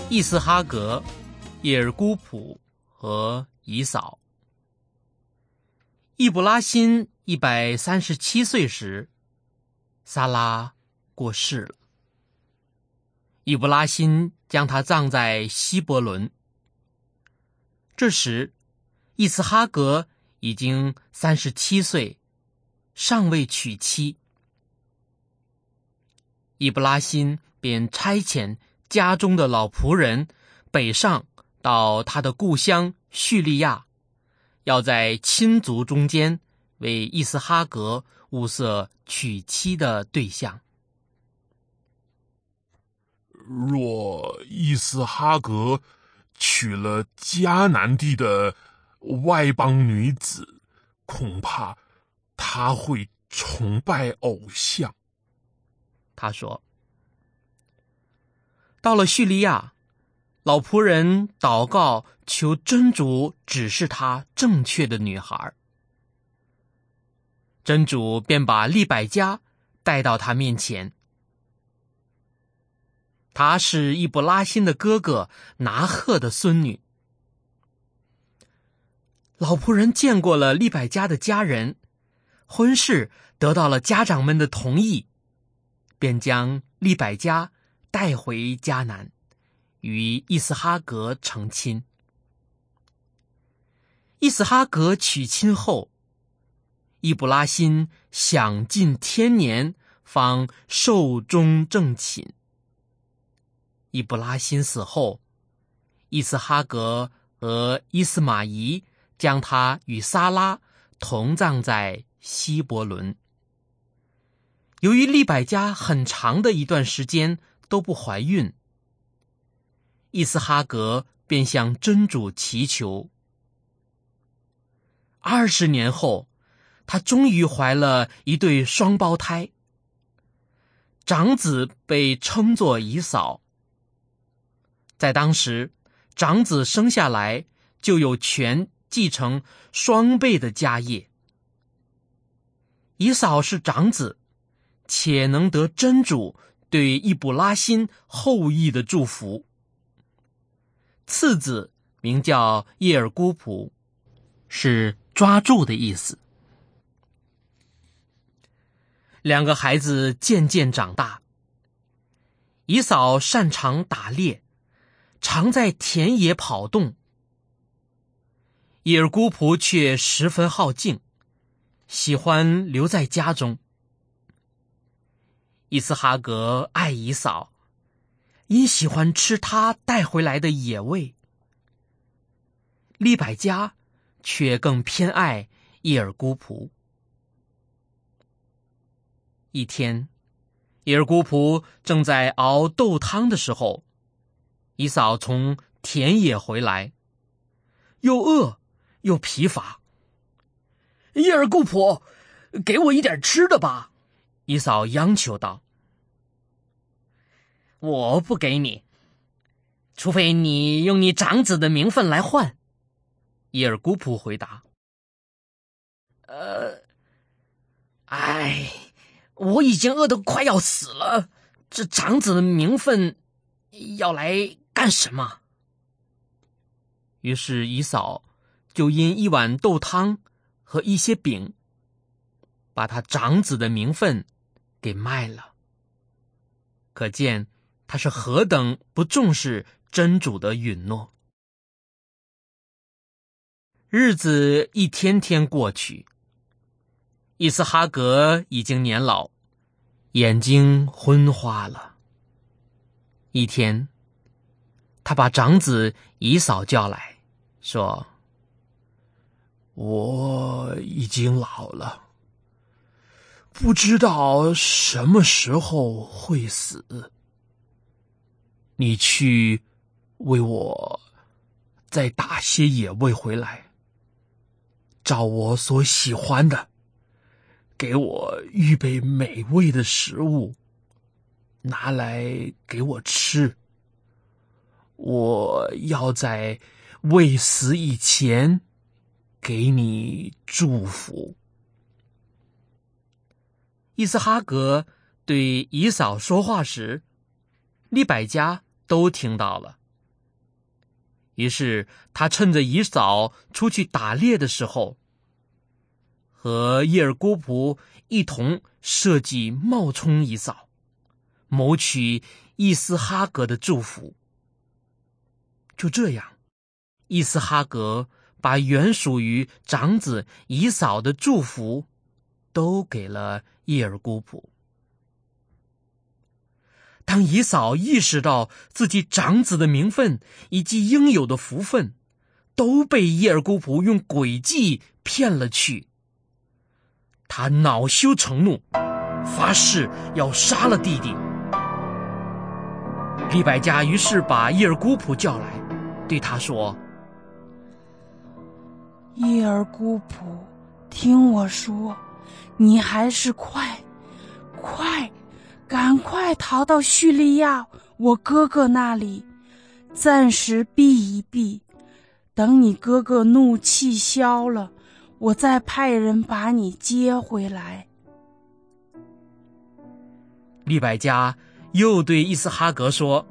伊斯哈格、叶尔孤普和以扫。易卜拉欣137岁时，撒拉过世了。易卜拉欣将他葬在希伯伦。这时，伊斯哈格已经37岁，尚未娶妻。易卜拉欣便差遣家中的老仆人北上到他的故乡叙利亚，要在亲族中间为伊斯哈格物色娶妻的对象。 若伊斯哈格娶了迦南地的外邦女子，恐怕他会崇拜偶像。 他说。到了叙利亚，老仆人祷告求真主指示他正确的女孩。真主便把利百加带到他面前。她是易卜拉欣的哥哥拿赫的孙女。老仆人见过了利百加的家人，婚事得到了家长们的同意，便将利百加带回迦南，与伊斯哈格成亲。伊斯哈格娶亲后，易卜拉欣享尽天年，方寿终正寝。易卜拉欣死后，伊斯哈格和伊斯玛仪将他与撒拉同葬在希伯伦。由于利百加很长的一段时间都不怀孕，伊斯哈格便向真主祈求。20年后，他终于怀了一对双胞胎，长子被称作以扫。在当时，长子生下来就有权继承双倍的家业。以扫是长子，且能得真主对易卜拉欣后裔的祝福。次子名叫叶尔孤普，是抓住的意思。两个孩子渐渐长大。以扫擅长打猎，常在田野跑动。叶尔孤普却十分好静，喜欢留在家中。伊斯哈格爱以扫，因喜欢吃他带回来的野味。利百加却更偏爱叶尔孤普。一天，叶尔孤普正在熬豆汤的时候，以扫从田野回来，又饿又疲乏。叶尔孤普，给我一点吃的吧！以扫央求道。我不给你，除非你用你长子的名分来换。叶尔孤普回答。我已经饿得快要死了，这长子的名分要来干什么？于是以扫就因一碗豆汤和一些饼，把他长子的名分给卖了。可见他是何等不重视真主的允诺。日子一天天过去，伊斯哈格已经年老，眼睛昏花了。一天，他把长子以扫叫来，说：我已经老了，不知道什么时候会死。你去为我再打些野味回来，照我所喜欢的，给我预备美味的食物，拿来给我吃。我要在未死以前给你祝福。伊斯哈格对以扫说话时，利百加都听到了， 于是他趁着以扫出去打猎的时候，和叶尔姑仆一同设计冒充以扫，谋取伊斯哈格的祝福。就这样，伊斯哈格把原属于长子以扫的祝福都给了叶尔姑仆。当以扫意识到自己长子的名分以及应有的福分都被叶尔姑仆用诡计骗了去，他恼羞成怒，发誓要杀了弟弟。利百加于是把叶尔姑仆叫来，对他说： 叶尔姑仆，听我说，你还是赶快逃到叙利亚我哥哥那里，暂时避一避，等你哥哥怒气消了，我再派人把你接回来。 利百加又对伊斯哈格说：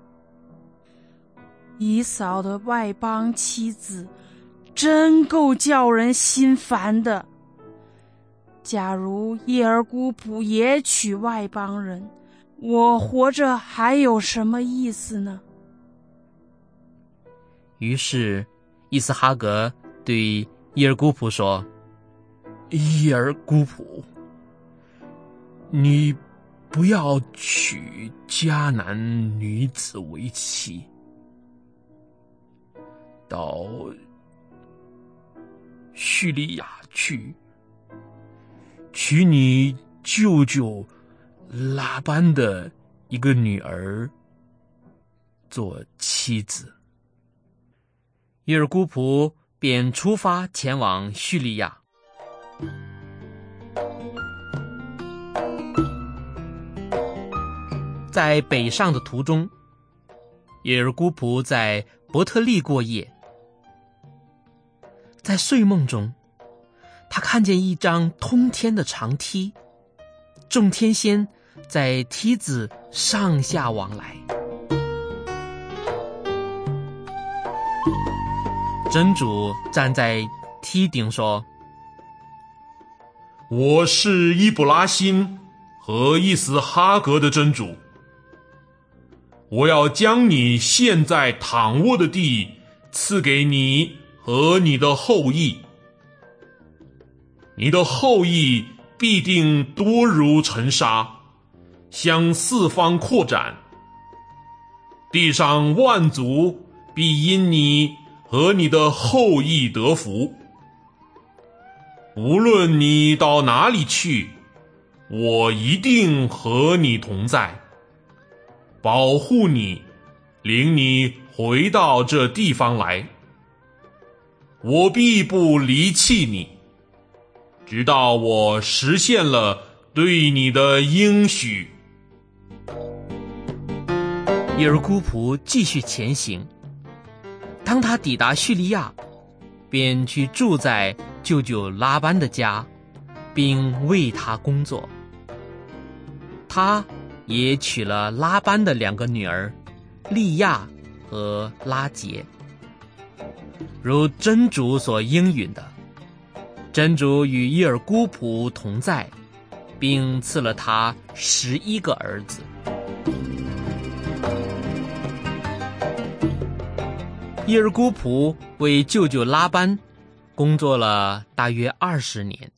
以扫的外邦妻子真够叫人心烦的。假如叶尔姑仆也娶外邦人，我活着还有什么意思呢？ 于是伊斯哈格对叶尔姑仆说：叶尔姑仆，你不要娶迦南女子为妻，到叙利亚去，娶你舅舅拉班的一个女儿做妻子。叶尔姑仆便出发前往叙利亚。在北上的途中，叶尔姑仆在伯特利过夜。在睡梦中，他看见一张通天的长梯，众天仙在梯子上下往来。真主站在梯顶说： 我是伊布拉辛和伊斯哈格的真主，我要将你现在躺卧的地赐给你和你的后裔，你的后裔必定多如尘沙，向四方扩展，地上万族必因你和你的后裔得福。无论你到哪里去，我一定和你同在，保护你，领你回到这地方来。我必不离弃你，直到我实现了对你的应许。 叶尔姑仆继续前行，当他抵达叙利亚，便去住在舅舅拉班的家，并为他工作。他也娶了拉班的2个女儿利亚和拉结。如真主所应允的，真主与叶尔姑仆同在，并赐了他11个儿子。叶尔姑仆为舅舅拉班工作了大约20年。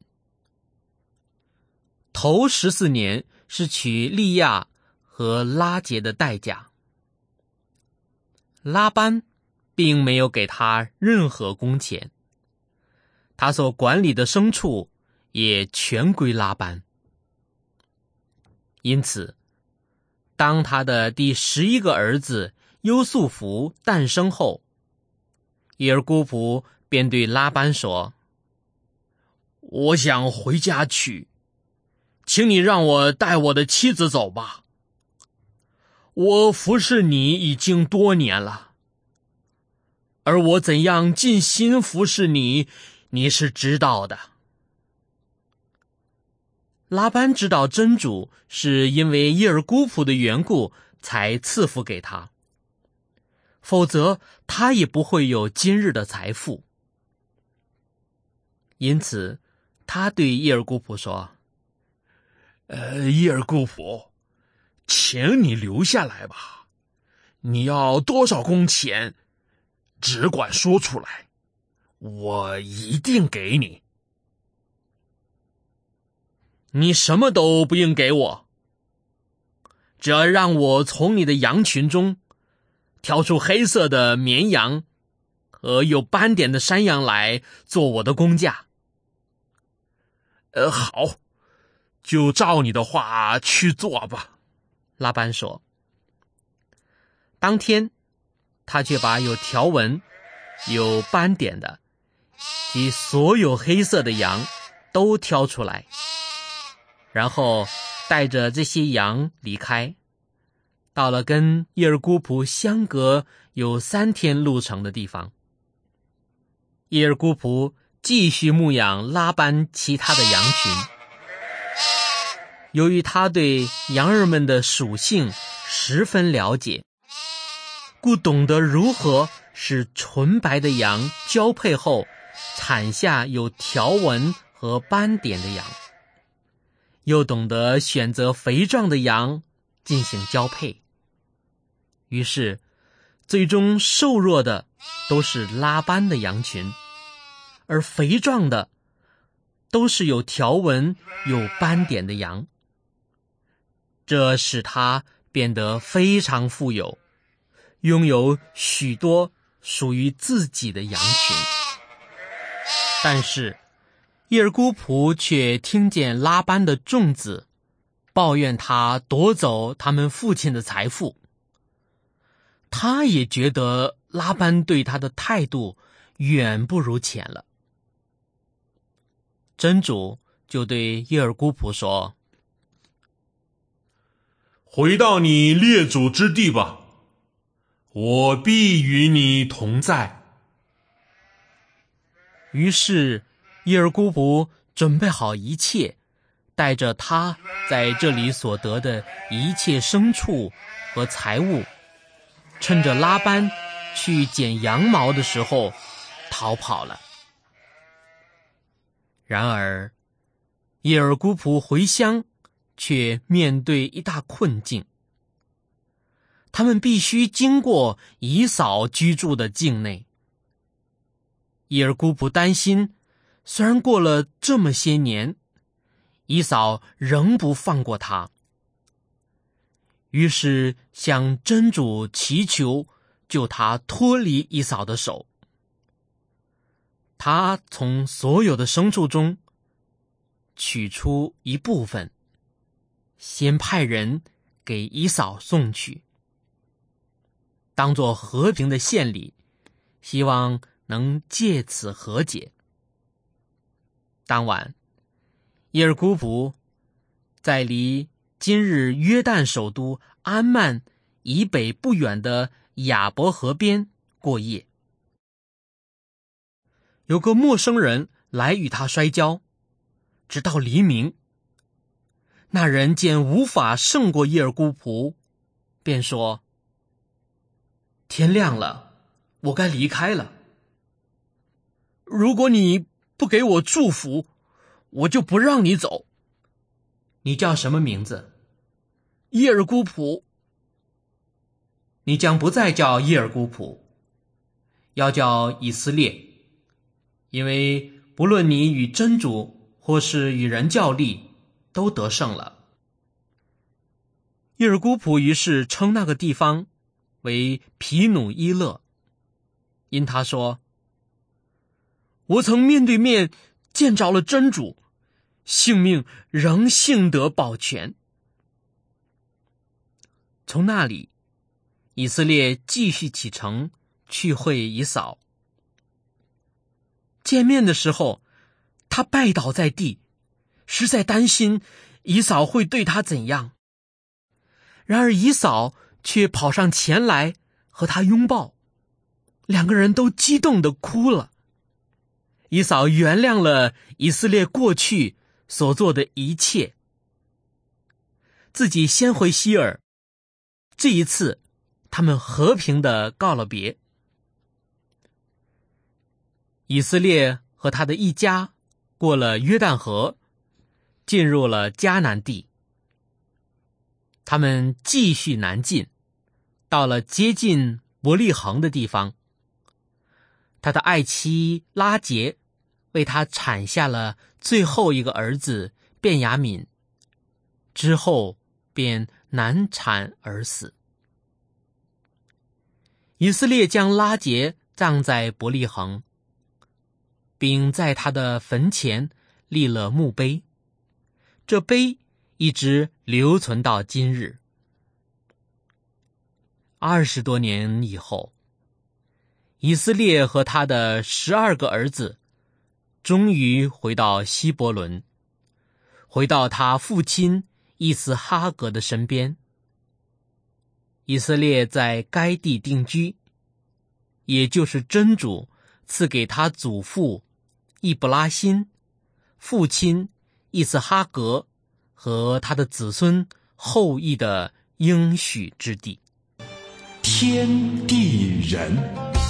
头14年是娶利亚和拉结的代价。拉班并没有给他任何工钱，他所管理的牲畜也全归拉班。因此，当他的第11个儿子优素福诞生后，叶尔姑仆便对拉班说：我想回家去，请你让我带我的妻子走吧。我服侍你已经多年了，而我怎样尽心服侍你，你是知道的。拉班知道真主是因为叶尔姑仆的缘故才赐福给他， 否则他也不会有今日的财富。因此他对叶尔古普说， 叶尔古普，请你留下来吧，你要多少工钱，只管说出来，我一定给你。 你什么都不应给我，只要让我从你的羊群中挑出黑色的绵羊和有斑点的山羊来做我的工价。 好，就照你的话去做吧。 拉班说。当天他却把有条纹、有斑点的及所有黑色的羊都挑出来，然后带着这些羊离开，到了跟叶尔古普相隔有3天路程的地方。叶尔古普继续牧养拉班其他的羊群。由于他对羊儿们的属性十分了解，故懂得如何使纯白的羊交配后产下有条纹和斑点的羊，又懂得选择肥壮的羊进行交配。于是最终瘦弱的都是拉班的羊群，而肥壮的都是有条纹有斑点的羊。这使他变得非常富有，拥有许多属于自己的羊群。但是叶尔古普却听见拉班的众子抱怨他夺走他们父亲的财富，他也觉得拉班对他的态度远不如前了。真主就对叶尔古普说， 回到你列祖之地吧，我必与你同在。 于是叶尔古普准备好一切，带着他在这里所得的一切牲畜和财物，趁着拉班去剪羊毛的时候逃跑了。然而叶尔古普回乡却面对一大困境，他们必须经过以扫居住的境内。叶尔古普担心，虽然过了这么些年，以扫仍不放过他，于是向真主祈求救他脱离以扫的手。他从所有的牲畜中取出一部分，先派人给以扫送去，当作和平的献礼，希望能借此和解。当晚，叶尔古普在离今日约旦首都安曼以北不远的雅伯河边过夜。有个陌生人来与他摔跤，直到黎明。那人见无法胜过叶尔古普，便说，天亮了，我该离开了。如果你不给我祝福，我就不让你走。你叫什么名字？叶尔古普。你将不再叫叶尔古普，要叫以色列，因为不论你与真主或是与人较力，都得胜了。叶尔古普于是称那个地方为皮努伊勒，因他说，我曾面对面见着了真主，性命仍幸得保全。从那里，以色列继续启程去会以扫。见面的时候，他拜倒在地，实在担心以扫会对他怎样。然而以扫却跑上前来和他拥抱，两个人都激动地哭了。以扫原谅了以色列过去所做的一切，自己先回希尔，这一次他们和平地告了别。以色列和他的一家过了约旦河，进入了迦南地。他们继续南进，到了接近伯利恒的地方。他的爱妻拉结为他产下了最后一个儿子便雅悯，之后便难产而死。以色列将拉结葬在伯利恒，并在他的坟前立了墓碑，这碑一直留存到今日。20多年以后，以色列和他的12个儿子终于回到希伯伦，回到他父亲伊斯哈格的身边。以色列在该地定居，也就是真主赐给他祖父易卜拉欣、父亲伊斯哈格和他的子孙后裔的应许之地。 天地人。